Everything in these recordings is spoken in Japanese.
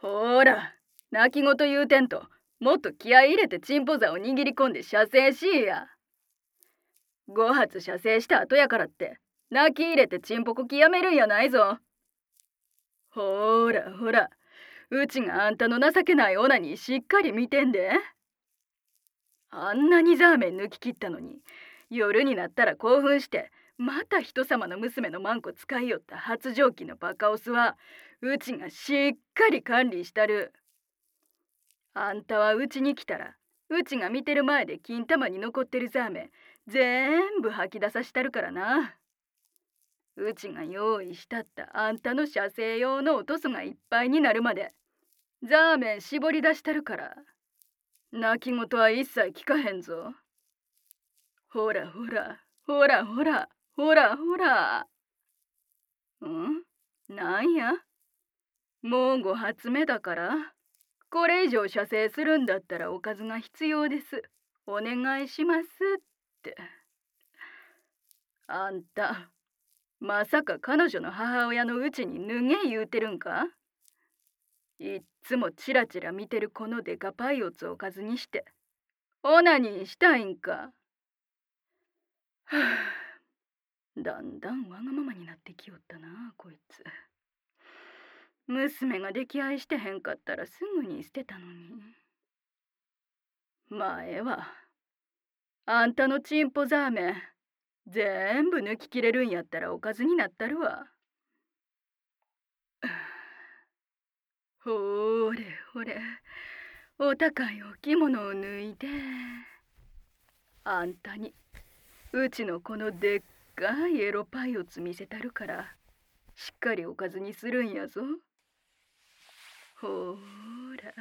ほーら、泣き言言うてんと、もっと気合い入れてチンポ座を握り込んで射精しいや。5発射精した後やからって、泣き入れてチンポコキやめるんやないぞ。ほーらほら、うちがあんたの情けないオナにしっかり見てんで。あんなにザーメン抜き切ったのに、夜になったら興奮して、また人様の娘のマンコ使いよった発情期のバカオスは、うちがしっかり管理したる。あんたはうちに来たら、うちが見てる前で金玉に残ってるザーメン、全部吐き出さしたるからな。うちが用意したったあんたの射精用のおとそがいっぱいになるまで、ザーメン絞り出したるから。泣き言は一切聞かへんぞ。ほらほら、ほらほら、ほらほら。なんや、もう5発目だから。これ以上射精するんだったらおかずが必要です。お願いしますって。あんた、まさか彼女の母親のうちに脱げ言うてるんか？いっつもチラチラ見てるこのデカパイオツをおかずにして、オナニーしたいんか？はあ、だんだんわがままになってきよったな、こいつ。娘が溺愛してへんかったらすぐに捨てたのに。まあええわ。あんたのチンポザーメン、全部抜ききれるんやったらおかずになったるわ。ほれほれ、お高いお着物を脱いで。あんたにうちのこのでっかいエロパイオツ見せたるから、しっかりおかずにするんやぞ。ほら。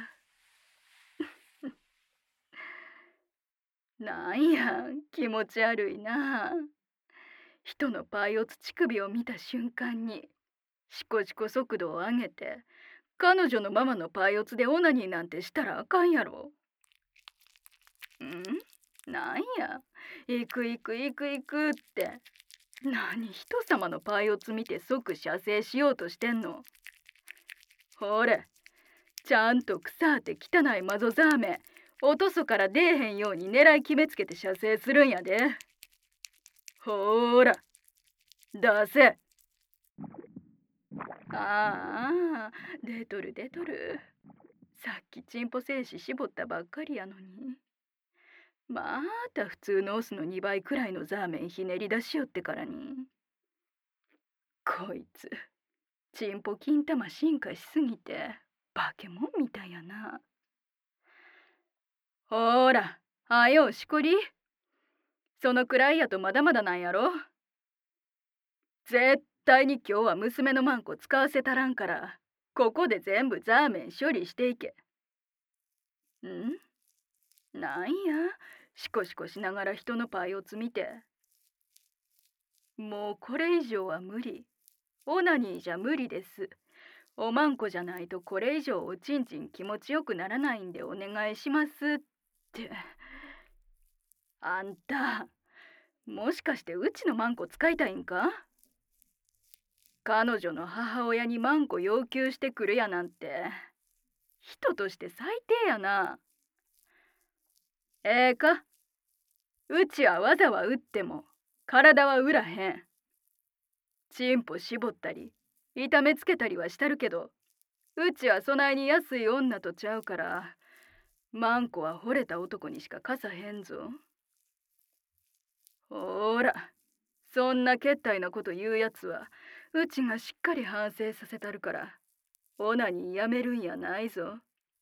なんや、気持ち悪いな。人のパイオツ乳首を見た瞬間に、シコシコ速度を上げて、彼女のママのパイオツでオナニーなんてしたらあかんやろ。なんや、行く行く行く行くって。何人様のパイオツ見て即射精しようとしてんの。ほれ、ちゃんと腐って汚いマゾザーメン、おとそから出えへんように狙い決めつけて射精するんやで。ほーら、出せ。ああ、出とる出とる。さっきチンポ精子絞ったばっかりやのに。また普通のオスの2倍くらいのザーメンひねり出しよってからに。こいつ、チンポ金玉進化しすぎて化け物みたいやな。ほーら、はよしこり。そのくらいやとまだまだなんやろ。絶対に今日は娘のマンコ使わせたらんから、ここで全部ザーメン処理していけ。なんや、シコシコしながら人のパイオツ見て。もうこれ以上は無理。オナニーじゃ無理です。おまんこじゃないとこれ以上おちんちん気持ちよくならないんでお願いしますって。あんた、もしかしてうちのマンコ使いたいんか？彼女の母親にマンコ要求してくるやなんて、人として最低やな。ええか、うちはわざは打っても体は売らへん。チンポ絞ったり痛めつけたりはしたるけど、うちはそないに安い女とちゃうから、マンコは惚れた男にしか貸さへんぞ。ほーら、そんなけったいなこと言うやつはうちがしっかり反省させたるから、オナニーやめるんやないぞ。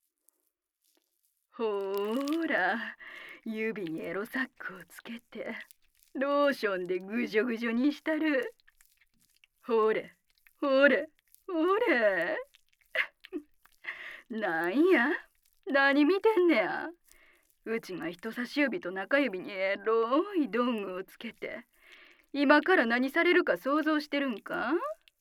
ほーら、指にエロサックをつけてローションでぐじょぐじょにしたる。ほれほれほれ。なんや、何見てんねや。うちが人差し指と中指にエロい道具をつけて、今から何されるか想像してるんか？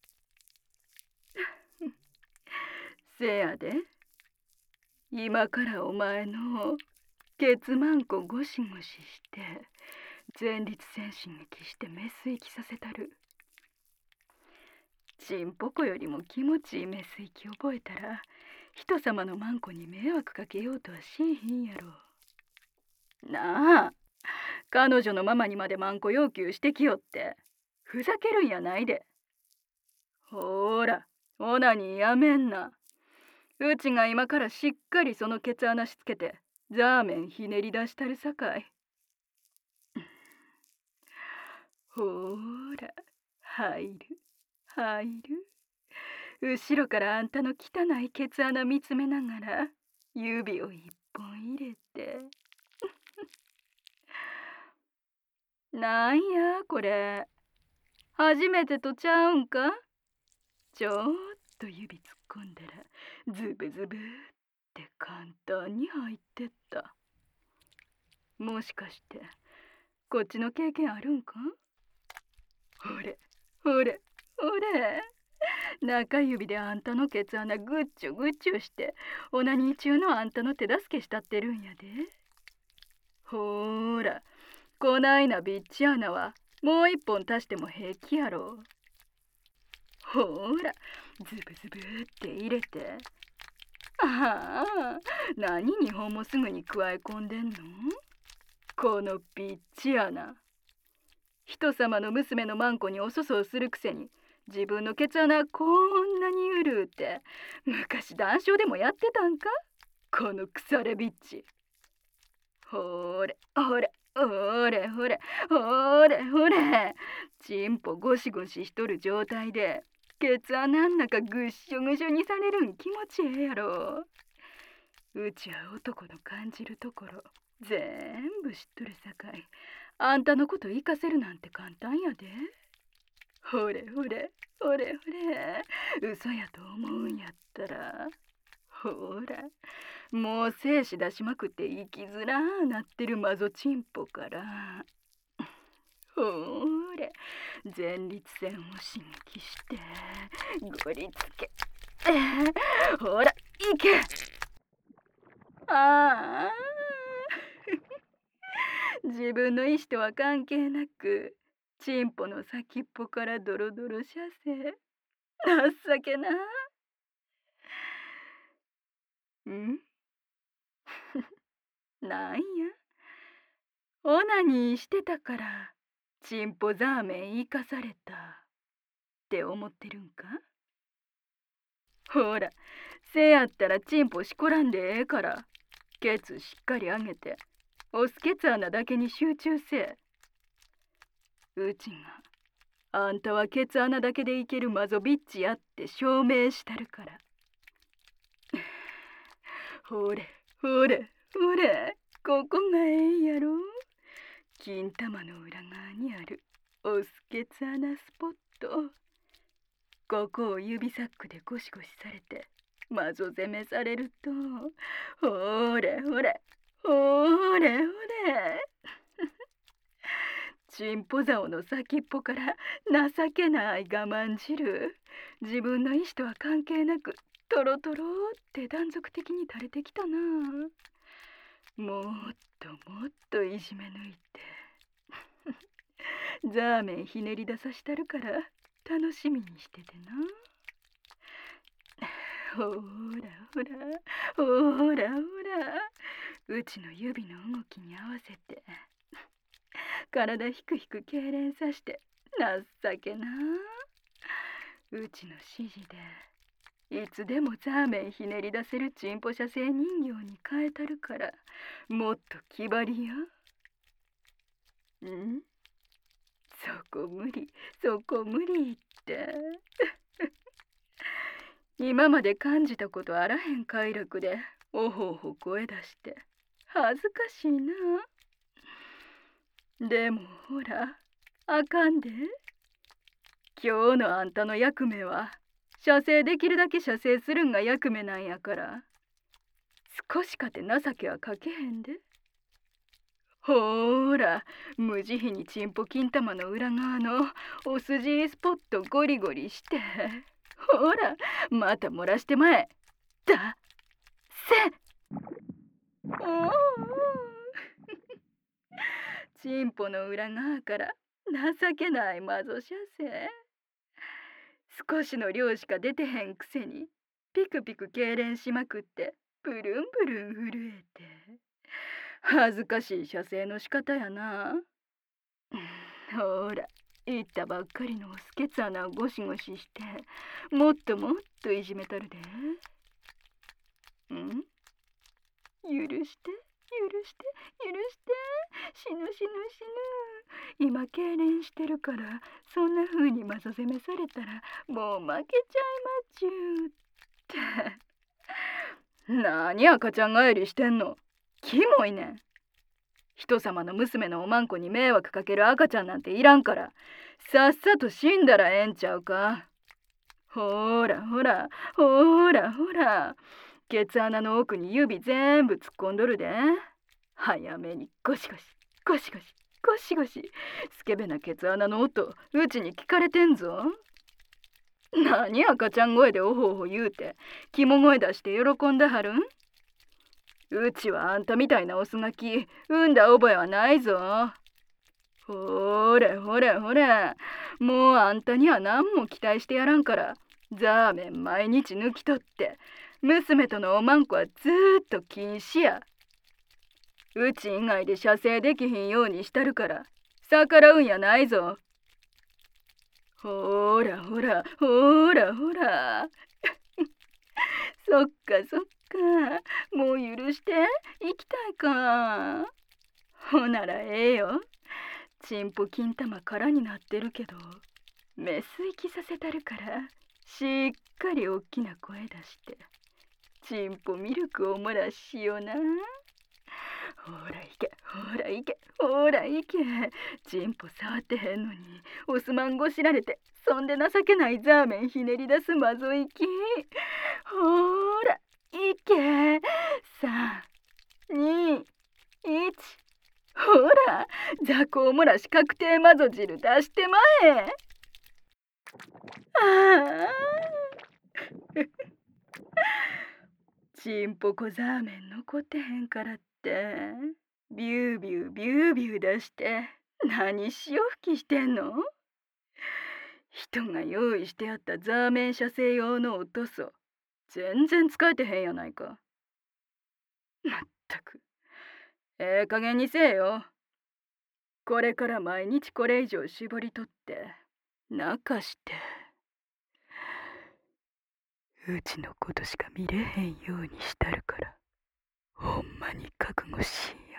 せやで、今からお前のケツマンコゴシゴシして、前立腺刺激してメス息させたる。チンポコよりも気持ちいいメス息覚えたら、 人様のマンコに迷惑かけようとはしいひんやろ。なあ、彼女のママにまでマンコ要求してきよって、ふざけるんやないで。ほーら、オナニーやめんな。うちが今からしっかりそのケツ穴しつけて、ザーメンひねり出したるさかい。ほーら、入る、入る。後ろからあんたの汚いケツ穴見つめながら、指を一本入れて。なんやこれ、初めてとちゃうんか。ちょっと指突っ込んだらズブズブって簡単に入ってった。もしかしてこっちの経験あるんか。ほれほれほれ、中指であんたのケツ穴ぐっちゅぐっちゅして、オナニー中のあんたの手助けしたってるんやで。ほーら、こないなビッチ穴はもう一本足しても平気やろ。ほーら、ズブズブって入れて。ああ、何日本もすぐに加え込んでんの。このビッチ穴。人様の娘のマンコにおそそをするくせに、自分のケツ穴こんなにゆるうて、昔談笑でもやってたんか、この腐れビッチ。ほれほれほれほれほれほれ、チンポゴシゴシしとる状態でケツ穴ん中ぐっしょぐしょにされるん気持ちええやろ。うちは男の感じるところ全部知っとるさかい、あんたのこと生かせるなんて簡単やで。ほれほれほれほれ、嘘やと思うんやったら、ほら、もう精子出しまくって生きづらーなってるマゾチンポから、ほれ、前立腺を刺激してゴリつけ、ほらいけ。ああ自分の意思とは関係なく、チンポの先っぽからドロドロ射精。情けな。んなんや、オナニーしてたからチンポザーメン生かされたって思ってるんか。ほら、せやったらチンポしこらんでええから、ケツしっかり上げてオスケツ穴だけに集中せえ。うちがあんたはケツ穴だけでいけるマゾビッチやって証明したるから。ほれほれほれ、ここがええんやろ。金玉の裏側にあるオスケツ穴スポット。ここを指サックでゴシゴシされてマゾ攻めされると、ほれほれほれほれ、チンポ竿の先っぽから情けない我慢汁、自分の意志とは関係なくトロトロって断続的に垂れてきたな。もっともっといじめ抜いてザーメンひねり出さしたるから楽しみにしててな。ほらほらほらほら、うちの指の動きに合わせて体ひくひく痙攣さして情けな。うちの指示でいつでもザーメンひねり出せるチンポ射精人形に変えたるから、もっと気張りや。ん、そこ無理そこ無理って今まで感じたことあらへん快楽でおほおほ声出して恥ずかしいな。でもほら、あかんで。今日のあんたの役目は射精できるだけ射精するんが役目なんやから、少しかて情けはかけへんで。ほーら、無慈悲にチンポ金玉の裏側のお筋スポットゴリゴリして、ほら、また漏らしてまえ。だせ。おーチンポの裏側から情けないマゾ射精。少しの量しか出てへんくせにピクピク痙攣しまくってブルンブルン震えて、恥ずかしい射精の仕方やな。ほら、言ったばっかりのスケツ穴をゴシゴシして、もっともっといじめたるで。許して、許して、許して。死ぬ死ぬ死ぬ。今、痙攣してるから、そんな風にまぞ攻めされたら、もう負けちゃいまっちゅうって。何赤ちゃん帰りしてんの。キモいねん。人様の娘のおまんこに迷惑かける赤ちゃんなんていらんから、さっさと死んだらええんちゃうか。ほらほら、ほらほら。ケツ穴の奥に指全部突っ込んどるで。早めにゴシゴシゴシゴシゴシゴシ。スケベなケツ穴の音うちに聞かれてんぞ。何赤ちゃん声でおほおほ言うて肝声出して喜んだはるん。うちはあんたみたいなオスガキ産んだ覚えはないぞ。ほれほれほれ、もうあんたには何も期待してやらんから、ザーメン毎日抜き取って娘とのおまんこはずーっと禁止や。うち以外で射精できひんようにしたるから逆らうんやないぞ。ほらほらほらほら。そっかそっか、もう許して。行きたいか。ほならええよ。チンポ金玉空になってるけどメス息させたるから、しっかりおっきな声出してチンポミルクを漏らしよな。ほらいけほらいけほらいけ。チンポ触ってへんのにオスマンごしられて、そんで情けないザーメンひねり出すまぞいき。ほらいけ。3、2、1。ほら、雑魚漏らし確定マゾ汁出してまえ。ああ。チンポコザーメン残ってへんからってビュービュービュービュー出して何潮吹きしてんの。人が用意してあったザーメン射精用の音そ全然使えてへんやないか。まったくええ加減にせえよ。これから毎日これ以上絞り取って泣かしてうちのことしか見れへんようにしたるから、ほんまに覚悟しいや。